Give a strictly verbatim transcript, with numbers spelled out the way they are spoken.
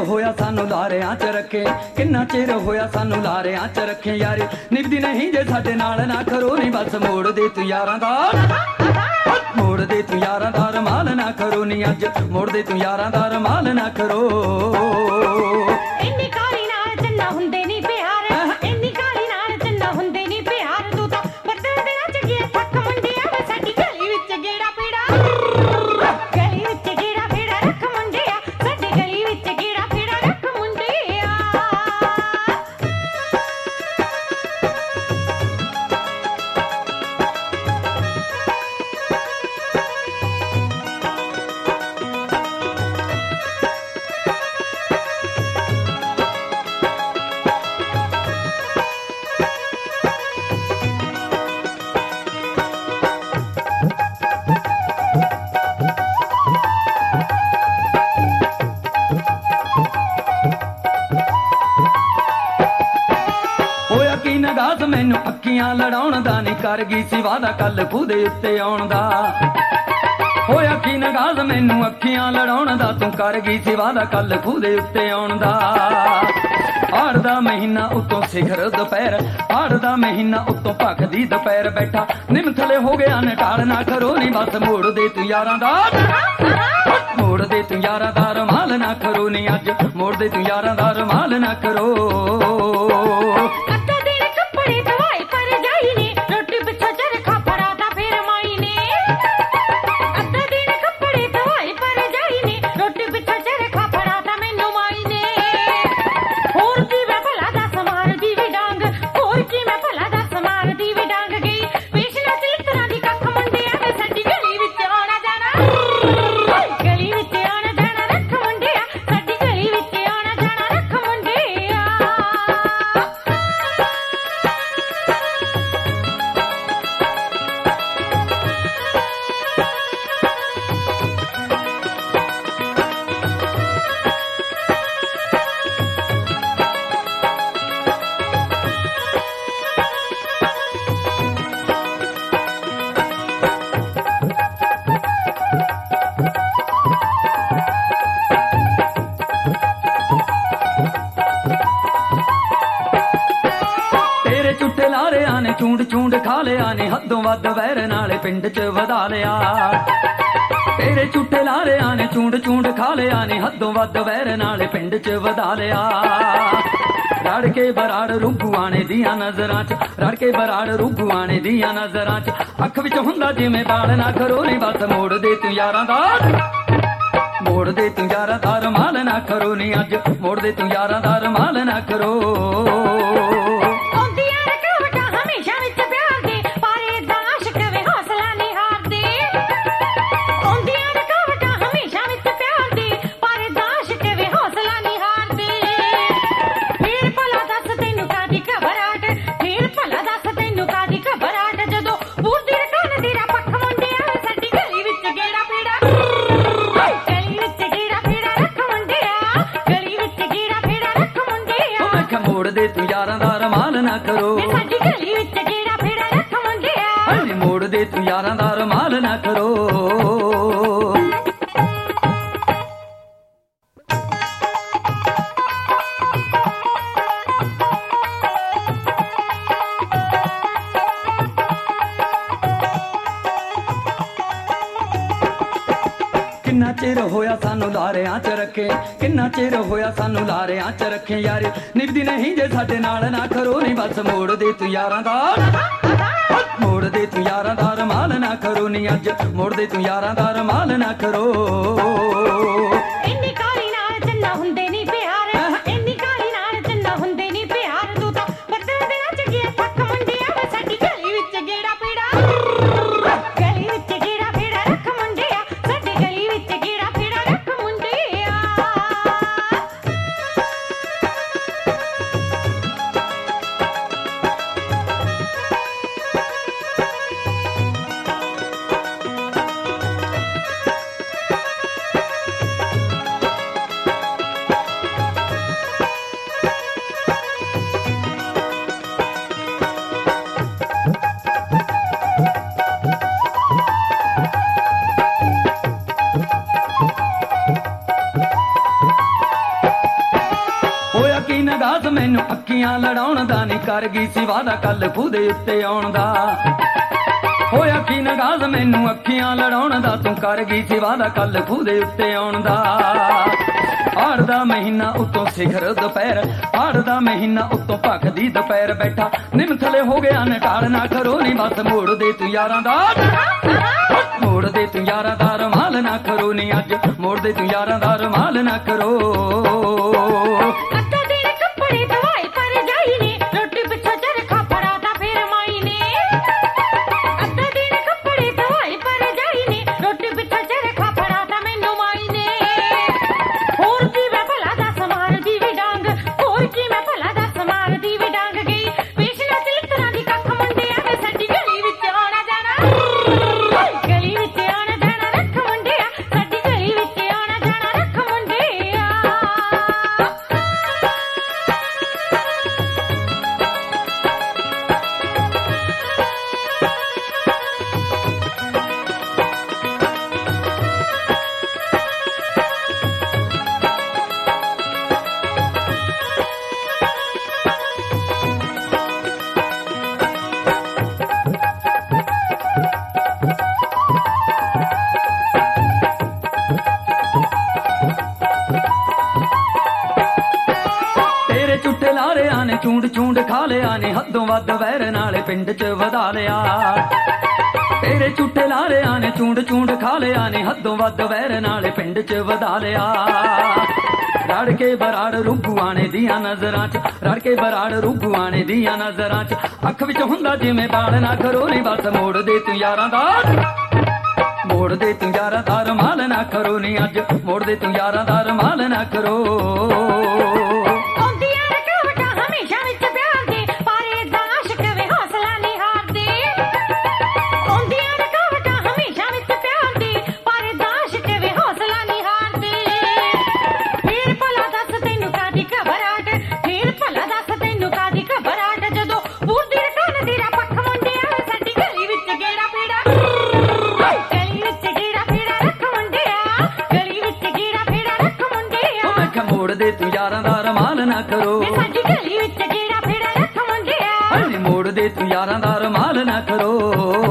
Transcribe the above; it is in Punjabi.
ਹੋਇਆ ਸਾਨੂੰ ਲਾਰਿਆਂ 'ਚ ਰੱਖੇ, ਕਿੰਨਾ ਚਿਰ ਹੋਇਆ ਸਾਨੂੰ ਲਾਰਿਆਂ 'ਚ ਰੱਖੇ ਯਾਰੀ ਨਿਭਦੀ ਨਹੀਂ ਜੇ ਸਾਡੇ ਨਾਲ ਨਾ ਕਰੋ ਨੀ ਬਸ ਮੋੜ ਦੇ ਤੂੰ ਯਾਰਾਂ ਦਾ, ਮੋੜ ਦੇ ਤੂੰ ਯਾਰਾਂ ਦਾ ਰਮਾਲ ਨਾ ਕਰੋ ਨੀ ਅੱਜ, ਮੋੜ ਦੇ ਤੂੰ ਯਾਰਾਂ ਦਾ ਰਮਾਲ ਨਾ ਕਰੋ। ਇੰਨੀ ਕਾਲੀ ਨਾਲ ਚੰਨਾ ਹੁੰਦੇ ਨੀ ਪਿਆਰ, ਇੰਨੀ ਕਾਲੀ ਨਾਲ ਚੰਨਾ ਹੁੰਦੇ ਨੀ ਪਿਆਰ, ਤੂੰ ਤਾਂ ਬੱਦਲ ਦੇ ਵਿੱਚ ਗਿਆ ਥੱਕ ਮੁੰਡਿਆ ਵੇ ਸਾਡੀ ਗਲੀ ਵਿੱਚ ਗੇੜਾ ਪੀੜਾ, ਗਲੀ ਵਿੱਚ ਗੇੜਾ ਪੀੜਾ ਰੱਖ ਮੁੰਡਿਆ, ਸਾਡੀ ਗਲੀ ਵਿੱਚ ਗੇੜਾ ਪੀੜਾ ਰੱਖ ਮੁੰਡਿਆ। ਨਗਾਸ ਮੈਨੂੰ ਅੱਖੀਆਂ ਲੜਾਉਣ ਦਾ ਨੀ ਕਰ ਗਈ ਸੀ ਵਾਦਾ ਕੱਲ ਖੂਦੇ ਉੱਤੇ ਆਉਣ ਦਾ, ਹੋਇਆ ਕੀ ਨਗਾਸ ਮੈਨੂੰ ਅੱਖੀਆਂ ਲੜਾਉਣ ਦਾ, ਤੂੰ ਕਰ ਗਈ ਸੀ ਵਾਦਾ ਕੱਲ ਖੂਦੇ ਉੱਤੇ ਆਉਣ ਦਾ। ਹਾੜ ਦਾ ਮਹੀਨਾ ਉਤੋਂ ਸਿਖਰ ਦੁਪਹਿਰ, ਹਾੜ ਦਾ ਮਹੀਨਾ ਉਤੋਂ ਭਖਦੀ ਦੁਪਹਿਰ, ਬੈਠਾ ਨਿੰਮ ਥਲੇ ਹੋ ਗਿਆ ਨਟਾਲ ਨਾ ਕਰੋ ਨੀ ਬਸ ਮੋੜ ਦੇ ਤੂੰ ਯਾਰਾਂ ਦਾ, ਮੋੜ ਦੇ ਤੂੰ ਯਾਰਾਂ ਦਾ ਰਮਾਲ ਨਾ ਕਰੋ ਨੀ ਅੱਜ, ਮੋੜ ਦੇ ਤੂੰ ਯਾਰਾਂ ਦਾ ਰਮਾਲ ਨਾ ਕਰੋ। ਚੂੰਡ ਚੂੰਡ ਖਾ ਲਿਆ ਨੇ ਹੱਦੋਂ ਵੱਧ ਵੈਰ ਨਾਲੇ ਪਿੰਡ 'ਚ ਵਧਾ ਲਿਆ, ਤੇਰੇ ਝੂਠੇ ਲਾਰਿਆਂ ਨੇ ਚੂੰਡ ਚੂੰਡ ਖਾ ਲਿਆ ਨੇ ਹੱਦੋਂ ਵੱਧ ਵੈਰ ਨਾਲੇ ਪਿੰਡ 'ਚ ਵਧਾ ਲਿਆ। ਰੜ ਕੇ ਬਰਾੜ ਰੂਪੂਆਣੇ ਦੀਆਂ ਨਜ਼ਰਾਂ 'ਚ, ਰੜ ਕੇ ਬਰਾੜ ਰੂਪੂਆਣੇ ਦੀਆਂ ਨਜ਼ਰਾਂ 'ਚ, ਅੱਖ ਵਿੱਚ ਹੁੰਦਾ ਜਿਵੇਂ ਬਾਲ ਨਾ ਕਰੋ ਨੀ ਬਸ ਮੋੜ ਦੇ ਤੂੰ ਯਾਰਾਂ ਦਾ, ਮੋੜ ਦੇ ਤੂੰ ਯਾਰਾਂ ਦਾ ਰਮਾਲ ਨਾ ਕਰੋ ਨੀ ਅੱਜ, ਮੋੜ ਦੇ ਤੂੰ ਯਾਰਾਂ ਦਾ ਰਮਾਲ ਨਾ ਕਰੋ। ਮੋੜ ਦੇ ਤੂੰ ਯਾਰਾਂ ਦਾ ਰਮਾਲ ਨਾ ਕਰੋ, ਸਾਡੀ ਗਲੀ ਵਿੱਚ ਗੇੜਾ ਫੇੜਾ ਰੱਖ ਮੁੰਡਿਆ, ਮੋੜ ਦੇ ਤੂੰ ਯਾਰਾਂ ਦਾ ਰਮਾਲ ਨਾ ਕਰੋ। ਕਿੰਨਾ ਚਿਰ ਹੋਇਆ ਸਾਨੂੰ ਲਾਰਿਆਂ 'ਚ ਰੱਖੇ, ਕਿੰਨਾ ਚਿਰ ਹੋਇਆ ਸਾਨੂੰ ਲਾਰਿਆਂ 'ਚ ਰੱਖੇ ਯਾਰੀ ਨਿਭਦੀ ਨਹੀਂ ਜੇ ਸਾਡੇ ਨਾਲ ਨਾ ਕਰੋ ਨੀ ਬਸ ਮੋੜ ਦੇ ਤੂੰ ਯਾਰਾਂ ਦਾ, ਮੋੜ ਦੇ ਤੂੰ ਯਾਰਾਂ ਦਾ ਰਮਾਲ ਨਾ ਕਰੋ ਨੀ ਅੱਜ, ਮੋੜ ਦੇ ਤੂੰ ਯਾਰਾਂ ਦਾ ਰਮਾਲ ਨਾ ਕਰੋ। ਇੰਨੀ ਕਾਲੀ ਨਾਲ ਚੰਨਾ ਹੁੰਦੇ ਨੀ ਪਿਆਰ, ਇੰਨੀ ਕਾਲੀ ਨਾਲ ਚੰਨਾ ਹੁੰਦੇ ਨੀ ਪਿਆਰ, ਤੂੰ ਤਾਂ ਬੱਦਲ ਦੇ ਵਿੱਚ ਗਿਆ ਥੱਕ ਮੁੰਡਿਆ ਵੇ ਸਾਡੀ ਗਲੀ ਵਿੱਚ ਗੇੜਾ ਪੀੜਾ, ਗਲੀ ਵਿੱਚ ਗੇੜਾ ਪੀੜਾ ਰੱਖ ਮੁੰਡਿਆ, ਸਾਡੀ ਗਲੀ ਵਿੱਚ ਗੇੜਾ ਪੀੜਾ ਰੱਖ ਮੁੰਡਿਆ। ਮੈਨੂੰ ਅੱਖੀਆਂ ਲੜਾਉਣ ਦਾ ਨੀ ਕਰ ਗਈ ਸੀ ਵਾਦਾ ਕੱਲ ਖੂਦੇ ਉੱਤੇ ਆਉਣ ਦਾ ਹੋਇਆ ਕੀ ਨਗਾਜ਼ ਮੈਨੂੰ ਅੱਖੀਆਂ ਲੜਾਉਣ ਦਾ ਤੂੰ ਕਰ ਗਈ ਸੀ ਵਾਦਾ ਕੱਲ ਖੂਦੇ ਉੱਤੇ ਆਉਣ ਦਾ ਹਾੜ ਦਾ ਮਹੀਨਾ ਉਤੋਂ ਸਿਖਰ ਦੁਪਹਿਰ ਹਾੜ ਦਾ ਮਹੀਨਾ ਉਤੋਂ ਭਖਦੀ ਦੁਪਹਿਰ ਬੈਠਾ ਨਿੰਮ ਥਲੇ ਹੋ ਗਿਆ ਨਟਾਲ ਨਾ ਕਰੋ ਨੀ ਬਸ ਮੋੜ ਦੇ ਤੂੰ ਯਾਰਾਂ ਦਾ ਮੋੜ ਦੇ ਤੂੰ ਯਾਰਾਂ ਦਾ ਰਮਾਲ ਨਾ ਕਰੋ ਨੀ ਅੱਜ ਮੋੜ ਦੇ ਤੂੰ ਯਾਰਾਂ ਦਾ ਰਮਾਲ ਨਾ ਕਰੋ ਅੱਧਾ ਦਿਨ ਕੱਪੜੇ ਧਵਾਏ ਪਰ ਜਾਈ ਨੇ ਰੋਟੀ ਪਿੱਛੇ ਚਰਖਾ ਫੜਾਤਾ ਫਿਰ ਮਾਈ ਨੇ ਅੱਧਾ ਦਿਨ ਕੱਪੜੇ ਧਵਾਏ ਪਰ ਜਾਈ ਨੇ ਰੋਟੀ ਪਿੱਛੇ ਚਰਖਾ ਫੜਾਤਾ ਮੈਨੂੰ ਮਾਈ ਨੇ ਹੋਰ ਕੀ ਮੈਂ ਭਲਾ ਦੱਸ ਮਾਰਦੀ ਵੀ ਡਾਂਗ ਹੋਰ ਕੀ ਮੈਂ ਭਲਾ ਦੱਸ ਮਾਰਦੀ ਵੀ ਡਾਂਗ ਗਈ ਪਿਛਲੇ ਚਲਿੱਤਰਾਂ ਦੀ ਕੱਖ ਮੁੰਡਿਆਂ ਵੇ ਸਾਡੀ ਗਲੀ ਵਿੱਚ ਆਉਣਾ ਜਾਣਾ ਗਲੀ ਵਿੱਚ ਆਉਣਾ ਜਾਣਾ ਰੱਖ ਮੁੰਡਿਆ ਸਾਡੀ ਗਲੀ ਵਿੱਚ ਆਉਣਾ ਜਾਣਾ ਰੱਖ ਮੁੰਡਿਆ ਤੇਰੇ ਝੁੱਟੇ ਲਾਰਿਆਂ ਨੇ ਚੂੰਡ ਚੂੰਡ ਖਾ ਲਿਆ ਨੇ ਹੱਦੋਂ ਵੱਧ ਵੈਰ ਨਾਲੇ ਪਿੰਡ 'ਚ ਵਧਾ ਲਿਆ ਤੇਰੇ ਝੁੱਟੇ ਲਾਰਿਆਂ ਨੇ ਚੂੰਡ ਚੂੰਡ ਖਾ ਲਿਆ ਨੇ ਹੱਦੋਂ ਵੱਧ ਵੈਰ ਨਾਲੇ ਪਿੰਡ 'ਚ ਵਧਾ ਲਿਆ ਰੜ ਕੇ ਬਰਾੜ ਰੂਪੂਆਣੇ ਦੀਆਂ ਨਜ਼ਰਾਂ 'ਚ ਰੜ ਕੇ ਬਰਾੜ ਰੂਪੂਆਣੇ ਦੀਆਂ ਨਜ਼ਰਾਂ 'ਚ ਅੱਖ ਵਿੱਚ ਹੁੰਦਾ ਜਿਵੇਂ ਬਾਲ ਨਾ ਕਰੋ ਨੀ ਬਸ ਮੋੜ ਦੇ ਤੂੰ ਯਾਰਾਂ ਦਾ ਮੋੜ ਦੇ ਤੂੰ ਯਾਰਾਂ ਦਾ ਰਮਾਲ ਨਾ ਕਰੋ ਨੀ ਅੱਜ ਮੋੜ ਦੇ ਤੂੰ ਯਾਰਾਂ ਦਾ ਰਮਾਲ ਨਾ ਕਰੋ ਆਉਂਦੀਆਂ ਰਕਾਵਟਾਂ ਹਮੇਸ਼ਾ ਵਿੱਚ ਪਿਆਰ ਦੇ ਪਰ ਏਦਾਂ ਆਸ਼ਕ ਵੇ ਹੌਸਲਾ ਨਹੀਂ ਹਾਰਦੇ ਆਉਂਦੀਆਂ ਰਕਾਵਟਾਂ ਹਮੇਸ਼ਾ ਵਿੱਚ ਪਿਆਰ ਦੇ ਪਰ ਏਦਾਂ ਆਸ਼ਕ ਵੇ ਹੌਸਲਾ ਨਹੀਂ ਹਾਰਦੇ ਫੇਰ ਭਲਾ ਦੱਸ ਤੈਨੂੰ ਕਾਦੀ ਘਬਰਾਹਟ ਫੇਰ ਭਲਾ ਦੱਸ ਤੈਨੂੰ ਕਾਦੀ ਘਬਰਾਹਟ ਜਦੋਂ ਬੁਰਦੀ ਰਕਾਨ ਤੇਰਾ ਪੱਖ ਮੁੰਡਿਆ ਸਾਡੀ ਗਲੀ ਵਿੱਚ ਗੇੜਾ ਪੀੜਾ ਗਲੀ ਵਿੱਚ ਗੇੜਾ ਪੀੜਾ ਰੱਖ ਮੁੰਡਿਆ ਗਲੀ ਵਿੱਚ ਗੇੜਾ ਪੀੜਾ ਰੱਖ ਮੁੰਡਿਆ ਮੈਂ ਕਿਹਾ ਮੋੜ ਦੇ ਤੂੰ ਯਾਰਾਂ ਦਾ ਰਮਾਲ ਨਾ ਕਰੋ ਵੇ ਸਾਡੀ ਗਲੀ ਵਿੱਚ ਗੇੜਾ ਪੀੜਾ ਰੱਖ ਮੁੰਡਿਆ ਮੋੜ ਦੇ ਤੂੰ ਯਾਰਾਂ ਦਾ ਰਮਾਲ ਨਾ ਕਰੋ